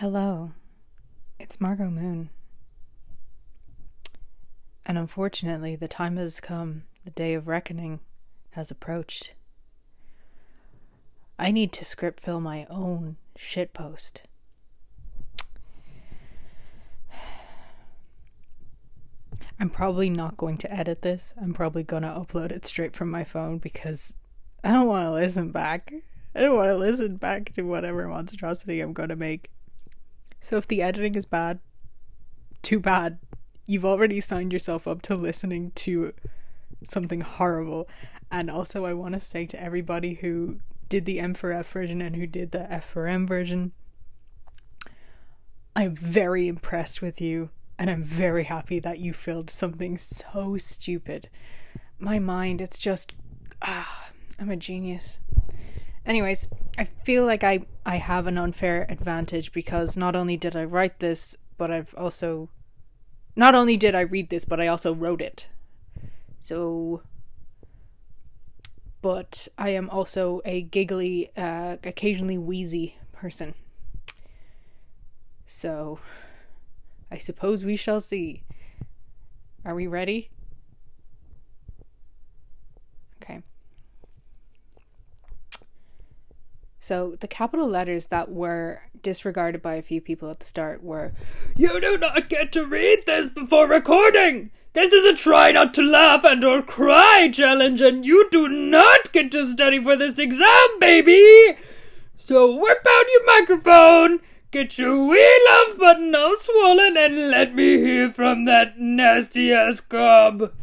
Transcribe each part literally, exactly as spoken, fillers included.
Hello, it's Margot Moon. And unfortunately, the time has come, the day of reckoning has approached. I need to script fill my own shitpost. I'm probably not going to edit this. I'm probably going to upload it straight from my phone because I don't want to listen back. I don't want to listen back to whatever monstrosity I'm going to make. So if the editing is bad, too bad. You've already signed yourself up to listening to something horrible. And also I want to say to everybody who did the M four F version and who did the F four M version, I'm very impressed with you. And I'm very happy that you filled something so stupid. My mind, it's just, ah, I'm a genius. Anyways, I feel like I, I have an unfair advantage because not only did I write this, but I've also, not only did I read this, but I also wrote it. So, but I am also a giggly, uh, occasionally wheezy person. So, I suppose we shall see. Are we ready? Okay. So the capital letters that were disregarded by a few people at the start were, "You do not get to read this before recording! This is a try not to laugh and or cry challenge, and you do not get to study for this exam, baby! So whip out your microphone, get your wee love button all swollen, and let me hear from that nasty ass gob."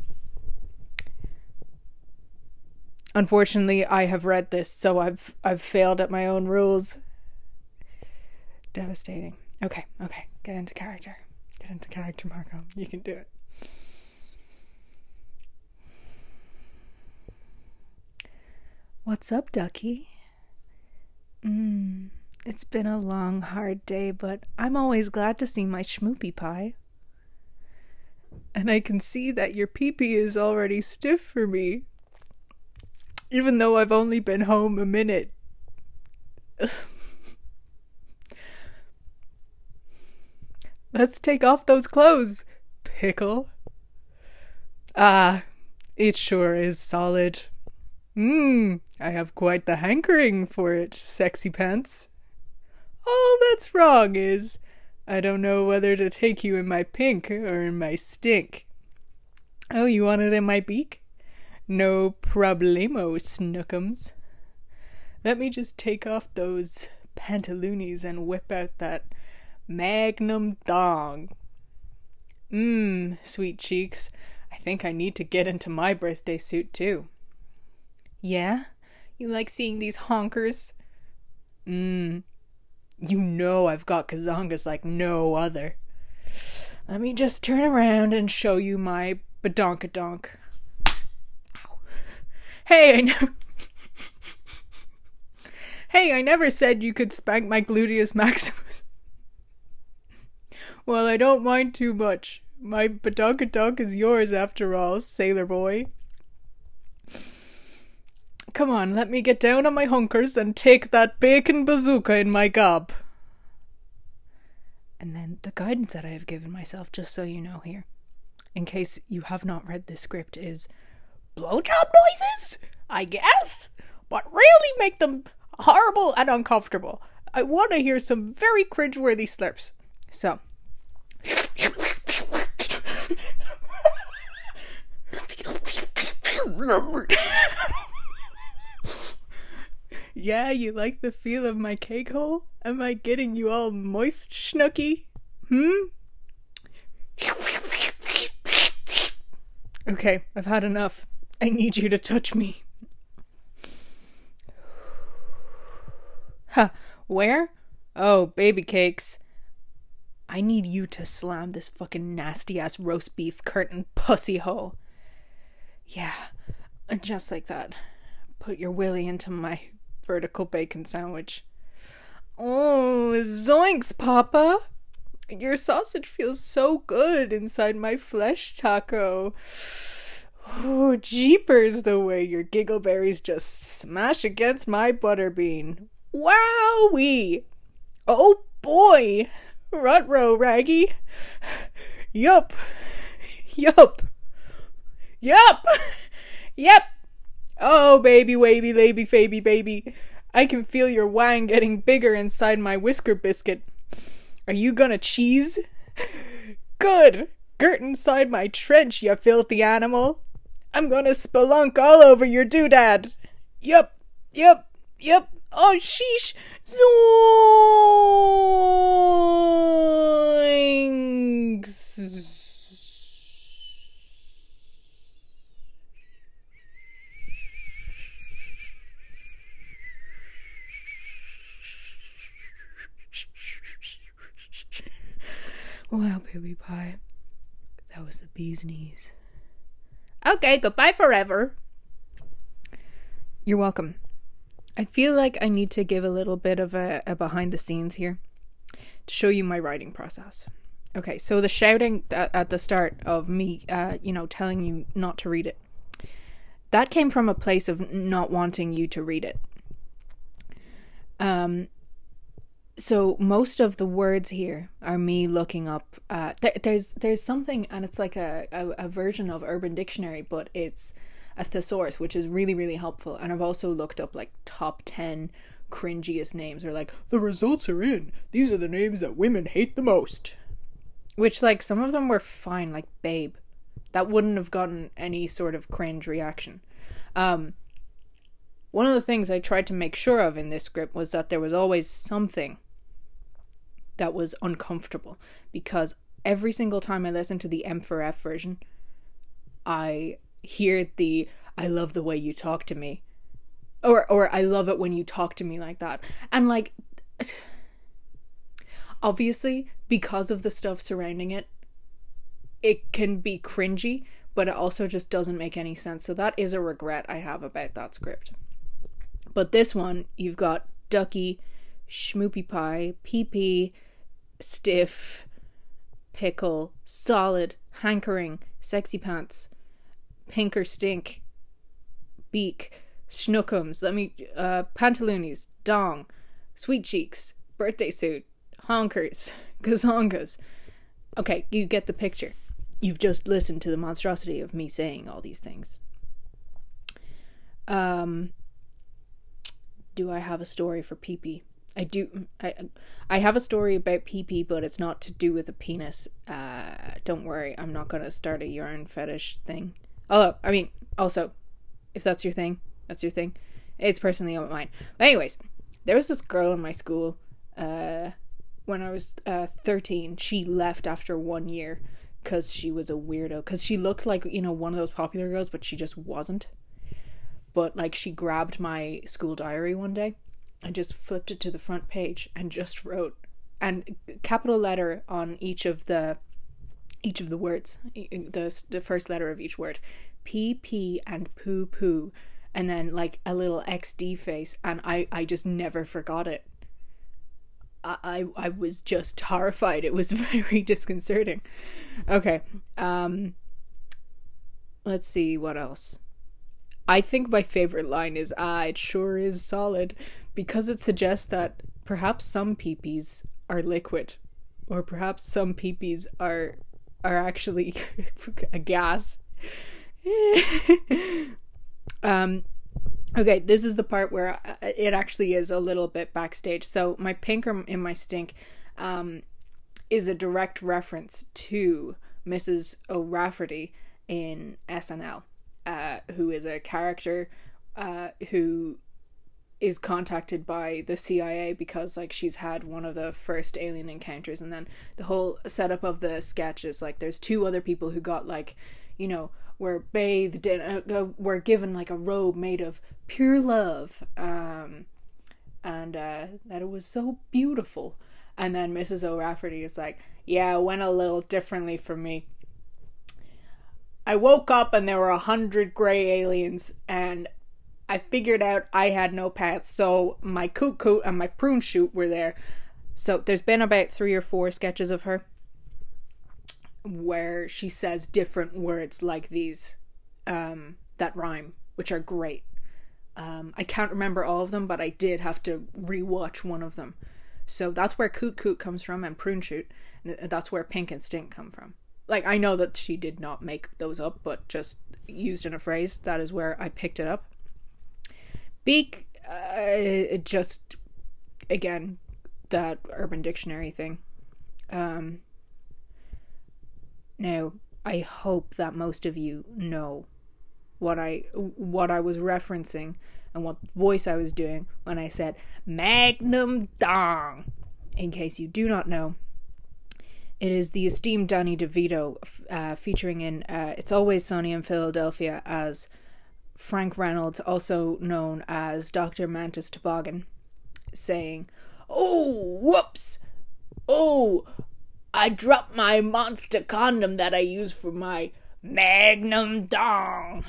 Unfortunately, I have read this, so I've I've failed at my own rules. Devastating. Okay, okay, get into character. Get into character, Marco. You can do it. What's up, Ducky? Mmm. It's been a long, hard day, but I'm always glad to see my schmoopy pie. And I can see that your pee-pee is already stiff for me. Even though I've only been home a minute. Let's take off those clothes, pickle. Ah, it sure is solid. Mmm, I have quite the hankering for it, sexy pants. All that's wrong is, I don't know whether to take you in my pink or in my stink. Oh, you want it in my beak? No problemo, snookums. Let me just take off those pantaloonies and whip out that magnum dong. Mmm, sweet cheeks. I think I need to get into my birthday suit too. Yeah? You like seeing these honkers? Mmm. You know I've got kazongas like no other. Let me just turn around and show you my badonkadonk. Ow. Hey, I never... hey, I never said you could spank my gluteus maximus. Well, I don't mind too much. My badonkadonk is yours after all, sailor boy. Come on, let me get down on my hunkers and take that bacon bazooka in my gob. And then the guidance that I have given myself, just so you know here, in case you have not read this script, is blowjob noises, I guess, but really make them horrible and uncomfortable. I want to hear some very cringeworthy slurps. So. Yeah, you like the feel of my cake hole? Am I getting you all moist, Schnooky? Hmm? Okay, I've had enough. I need you to touch me. Huh, where? Oh, baby cakes. I need you to slam this fucking nasty-ass roast beef curtain pussy hole. Yeah, and just like that. Put your willy into my vertical bacon sandwich. Oh, zoinks, Papa! Your sausage feels so good inside my flesh taco. Oh, jeepers, the way your giggleberries just smash against my butterbean. Wowee! Oh boy. Rutro, Raggy. Yup. Yup. Yup. Yep. Oh, baby, wavy, baby, baby, baby. I can feel your wang getting bigger inside my whisker biscuit. Are you gonna cheese? Good. Girt inside my trench, you filthy animal. I'm gonna spelunk all over your doodad. Yup. Yup. Yup. Oh, sheesh. Zoinks. Wow, baby pie. That was the bee's knees. Okay, goodbye forever. You're welcome. I feel like I need to give a little bit of a, a behind the scenes here to show you my writing process. Okay, so the shouting at, at the start of me, uh, you know, telling you not to read it, that came from a place of not wanting you to read it. Um, so most of the words here are me looking up. Uh, there, there's there's something, and it's like a, a, a version of Urban Dictionary, but it's a thesaurus, which is really, really helpful. And I've also looked up like top ten cringiest names, or like, the results are in. These are the names that women hate the most. Which, like, some of them were fine, like Babe. That wouldn't have gotten any sort of cringe reaction. Um, one of the things I tried to make sure of in this script was that there was always something that was uncomfortable, because every single time I listen to the M four F version, I hear the I love the way you talk to me, or or I love it when you talk to me like that. And like, obviously because of the stuff surrounding it, it can be cringy, but it also just doesn't make any sense. So that is a regret I have about that script. But this one, you've got Ducky, Schmoopy Pie, Pee Pee, Stiff, Pickle, Solid, Hankering, Sexy Pants, Pinker Stink, Beak, Schnookums, let me, uh, Pantaloonies, Dong, Sweet Cheeks, Birthday Suit, Honkers, Gazongas. Okay, you get the picture. You've just listened to the monstrosity of me saying all these things. Um, do I have a story for Pee Pee? I do. I I have a story about Pee Pee, but it's not to do with a penis. Uh, don't worry, I'm not gonna start a urine fetish thing. Although, I mean, also, if that's your thing, that's your thing. It's personally not mine. But anyways, there was this girl in my school, uh, when I was uh, thirteen. She left after one year because she was a weirdo. Because she looked like, you know, one of those popular girls, but she just wasn't. But, like, she grabbed my school diary one day and just flipped it to the front page and just wrote, and capital letter on each of the each of the words, the the first letter of each word, P P and poo poo, and then like a little X D face, and I I just never forgot it. I I, I was just horrified. It was very disconcerting. Okay, um, let's see what else. I think my favorite line is, ah, it sure is solid, because it suggests that perhaps some peepees are liquid, or perhaps some peepees are are actually a gas. um, okay, this is the part where it actually is a little bit backstage. So my pinker in my stink um, is a direct reference to Missus O'Rafferty in S N L. Uh, who is a character uh, who is contacted by the C I A because, like, she's had one of the first alien encounters, and then the whole setup of the sketch is, like, there's two other people who got, like, you know, were bathed in, uh, uh, were given, like, a robe made of pure love, um, and uh, that it was so beautiful. And then Missus O'Rafferty is like, yeah, it went a little differently for me. I woke up and there were a hundred gray aliens, and I figured out I had no pants, so my coot coot and my prune shoot were there. So there's been about three or four sketches of her where she says different words like these um, that rhyme, which are great. Um, I can't remember all of them, but I did have to rewatch one of them. So that's where coot coot comes from, and prune shoot. And that's where pink and stink come from. Like, I know that she did not make those up, but just used in a phrase, that is where I picked it up. Beak, uh, it just, again, that Urban Dictionary thing. Um, now, I hope that most of you know what I what I was referencing and what voice I was doing when I said Magnum Dong. In case you do not know, it is the esteemed Danny DeVito, uh, featuring in uh, It's Always Sunny in Philadelphia as Frank Reynolds, also known as Doctor Mantis Toboggan, saying, "Oh, whoops! Oh, I dropped my monster condom that I use for my Magnum Dong."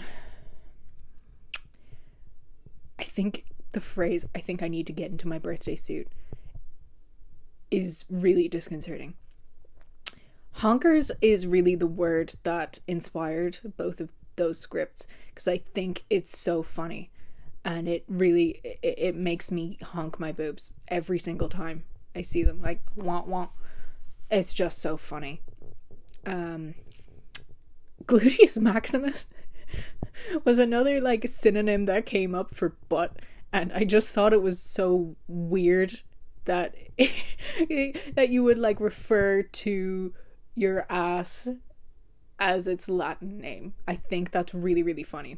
I think the phrase, "I think I need to get into my birthday suit," is really disconcerting. Honkers is really the word that inspired both of those scripts, because I think it's so funny, and it really it, it makes me honk my boobs every single time I see them, like wah wah. It's just so funny. um Gluteus maximus was another like synonym that came up for butt, and I just thought it was so weird that that you would like refer to your ass as its Latin name. I think that's really, really funny.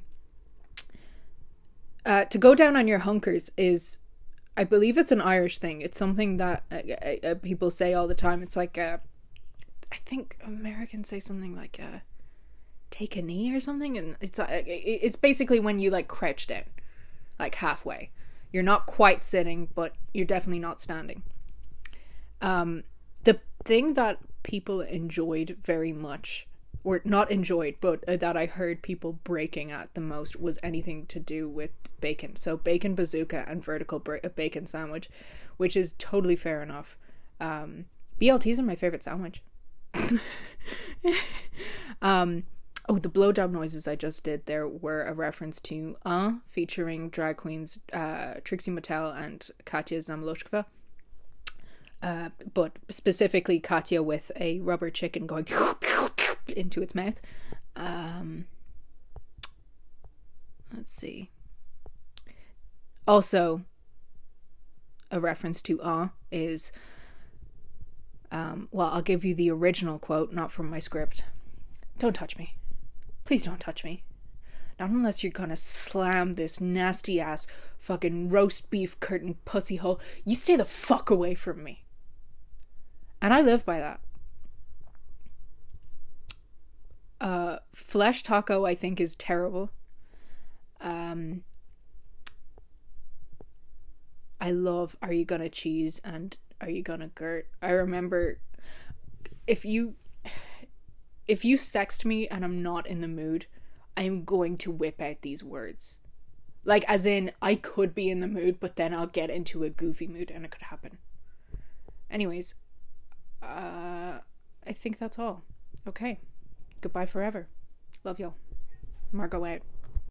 Uh, to go down on your hunkers is, I believe it's an Irish thing. It's something that uh, uh, people say all the time. It's like, uh, I think Americans say something like, uh, take a knee or something. And it's, uh, it's basically when you like crouch down, like halfway. You're not quite sitting, but you're definitely not standing. Um, the thing that people enjoyed very much, or not enjoyed, but uh, that I heard people breaking at the most, was anything to do with bacon. So bacon bazooka and vertical bra- bacon sandwich, which is totally fair enough. Um, B L Ts are my favorite sandwich. um, oh, the blowjob noises I just did there were a reference to Uh, featuring drag queens uh, Trixie Mattel and Katya Zamolodchikova. Uh, but specifically Katya with a rubber chicken going into its mouth. Um, let's see. Also, a reference to "uh" is, um, well, I'll give you the original quote, not from my script. "Don't touch me. Please don't touch me. Not unless you're gonna slam this nasty ass fucking roast beef curtain pussy hole. You stay the fuck away from me." And I live by that. Uh, flesh taco, I think, is terrible. Um, I love "Are you gonna cheese?" and "Are you gonna girt?" I remember, if you, if you sext me and I'm not in the mood, I am going to whip out these words. Like, as in, I could be in the mood, but then I'll get into a goofy mood and it could happen. Anyways, uh, I think that's all. Okay. Goodbye forever. Love y'all. Margot out.